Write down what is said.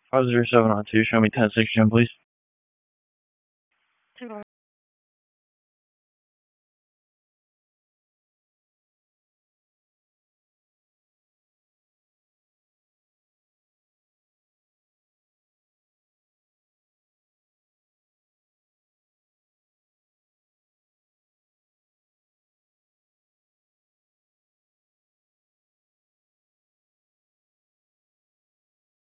507 on 2, show me 10-6 Jim, please.